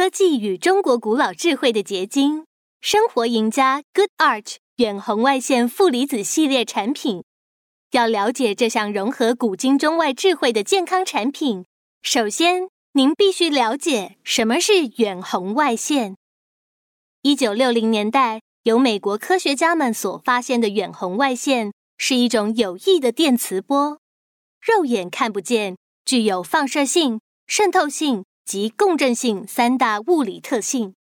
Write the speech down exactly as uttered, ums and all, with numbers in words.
科技与中国古老智慧的结晶，生活赢家 Good Arch 远红外线负离子系列产品。要了解这项融合古今中外智慧的健康产品，首先您必须了解什么是远红外线。一九六零年代，由美国科学家们所发现的远红外线是一种有益的电磁波，肉眼看不见，具有放射性、渗透性及共振性三大物理特性。